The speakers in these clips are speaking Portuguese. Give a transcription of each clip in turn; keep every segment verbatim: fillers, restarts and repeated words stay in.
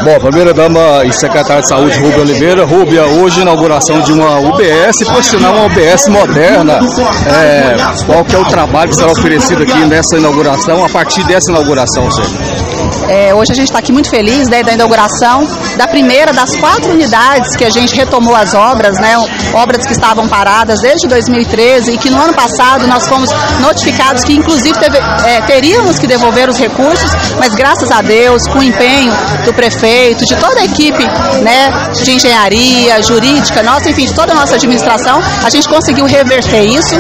Bom, primeira-dama e secretária de Saúde, Rúbia Oliveira. Rúbia, hoje inauguração de uma U B S, por sinal uma U B S moderna. É, qual que é o trabalho que será oferecido aqui nessa inauguração, a partir dessa inauguração, senhor? É, hoje a gente está aqui muito feliz, né, da inauguração da primeira das quatro unidades que a gente retomou as obras, né, obras que estavam paradas desde dois mil e treze e que no ano passado nós fomos notificados que inclusive teve, é, teríamos que devolver os recursos, mas graças a Deus, com o empenho do prefeito, de toda a equipe, né, de engenharia, jurídica, nossa, enfim, de toda a nossa administração, a gente conseguiu reverter isso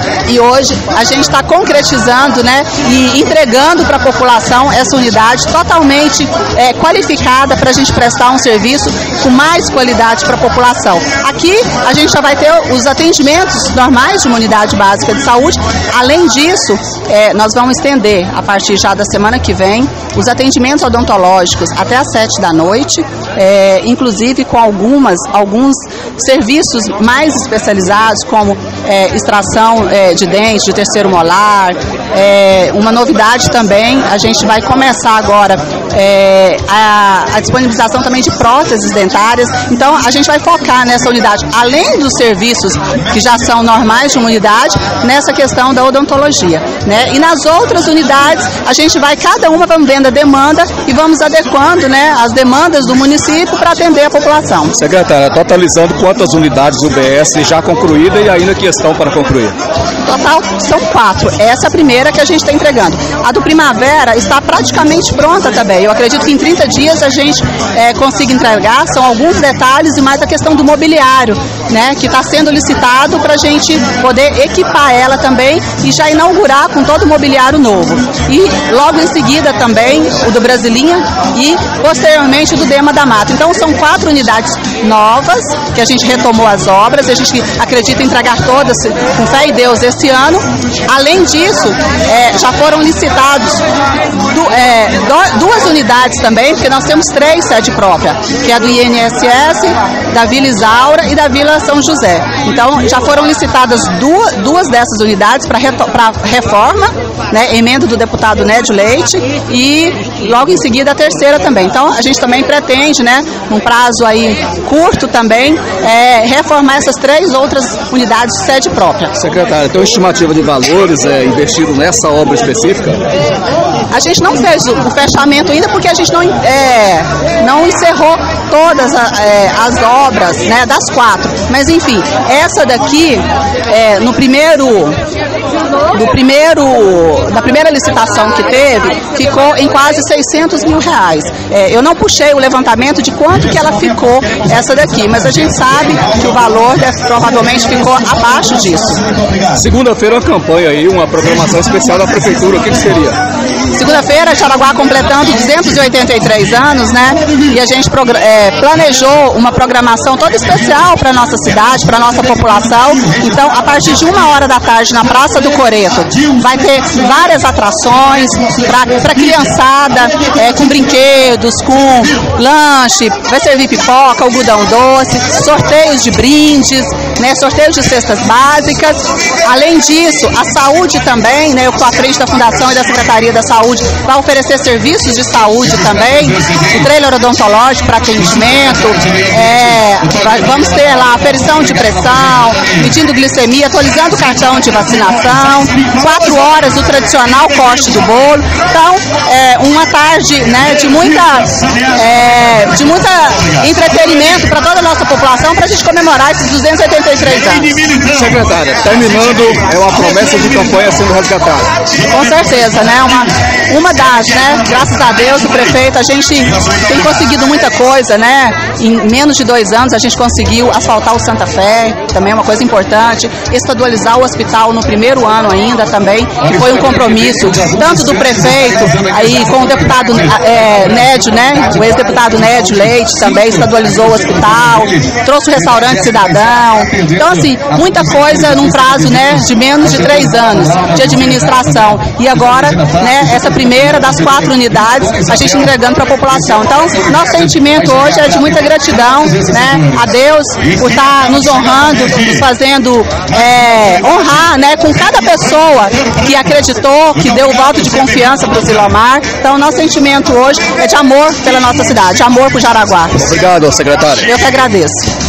e hoje a gente está concretizando, né, e entregando para a população essa unidade totalmente é, qualificada para a gente prestar um serviço com mais qualidade para a população. Aqui a gente já vai ter os atendimentos normais de uma unidade básica de saúde. Além disso, é, nós vamos estender a partir já da semana que vem os atendimentos odontológicos até às sete da noite, é, inclusive com algumas, alguns serviços mais especializados, como é, extração é, de dentes, de terceiro molar. É, uma novidade também, a gente vai começar agora é, a, a disponibilização também de próteses dentárias. Então a gente vai focar nessa unidade, além dos serviços que já são normais de uma unidade, nessa questão da odontologia, né? E nas outras unidades a gente vai, cada uma vamos vendo a demanda e vamos adequando, né, as demandas do município para atender a população. Secretária, totalizando quantas unidades U B S já concluída e ainda questão para concluir? Total são quatro. Essa é a primeira que a gente está entregando. A do Primavera está praticamente pronta também. Eu acredito que em trinta dias a gente é, consiga entregar. São alguns detalhes e mais a questão do mobiliário, né, que está sendo licitado para a gente poder equipar ela também e já inaugurar com todo o mobiliário novo. E logo em seguida também o do Brasilinha e posteriormente o do Dema da Mata. Então são quatro unidades novas que a gente retomou as obras. A gente acredita em entregar todas com fé em Deus esse ano. Além disso, é, já foram licitados du, é, do, duas unidades também, porque nós temos três sede própria, que é a do I N S S, da Vila Isaura e da Vila São José. Então já foram licitadas duas, duas dessas unidades para reforma, né, emenda do deputado Nédio Leite, e logo em seguida a terceira também. Então a gente também pretende, né, num prazo aí curto também, é, reformar essas três outras unidades de sede própria. Secretária, tem uma estimativa de valores é, investido nessa obra específica? A gente não fez o, o fechamento ainda porque a gente não, é, não encerrou todas a, é, as obras, né, das quatro. Mas enfim, essa daqui, é, no primeiro, do primeiro, da primeira licitação que teve, ficou em quase seiscentos mil reais. É, eu não puxei o levantamento de quanto que ela ficou essa daqui, mas a gente sabe que o valor deve, provavelmente ficou abaixo disso. Segunda-feira uma campanha aí, uma programação especial da prefeitura, o que, que seria? Segunda-feira, Jaraguá completando duzentos e oitenta e três anos, né? E a gente é, planejou uma programação toda especial para nossa cidade, para nossa população. Então, a partir de uma hora da tarde na Praça do Coreto, vai ter várias atrações para criançada, é, com brinquedos, com lanche, vai servir pipoca, algodão doce, sorteios de brindes, né? Sorteios de cestas básicas. Além disso, a saúde também, né? Eu estou à frente da Fundação e da Secretaria da Saúde, vai oferecer serviços de saúde também, o trailer odontológico para atendimento, é, vai, vamos ter lá aferição de pressão, medindo glicemia, atualizando o cartão de vacinação, quatro horas o tradicional corte do bolo. Então, é, uma tarde, né, de muita, é, de muita entretenimento para toda a nossa população, para a gente comemorar esses duzentos e oitenta e três anos. Secretária, terminando, é uma promessa de campanha sendo resgatada. Com certeza, né? Uma, uma das, né? Graças a Deus, o prefeito, a gente tem conseguido muita coisa, né? Em menos de dois anos a gente conseguiu asfaltar o Santa Fé, também é uma coisa importante, estadualizar o hospital no primeiro ano ainda também, que foi um compromisso tanto do prefeito, aí com o deputado é, Nédio, né? O ex-deputado Nédio Leite também, estadualizou o hospital, trouxe o restaurante cidadão. Então, assim, muita coisa num prazo, né, de menos de três anos de administração. E agora, né, essa primeira das quatro unidades, a gente entregando para a população. Então, nosso sentimento hoje é de muita gratidão, né, a Deus por estar nos honrando, nos fazendo é, honrar, né, com cada pessoa que acreditou, que deu o voto de confiança para o Silomar. Então, nosso sentimento hoje é de amor pela nossa cidade, de amor por Jaraguá. Obrigado, secretária. Eu que agradeço.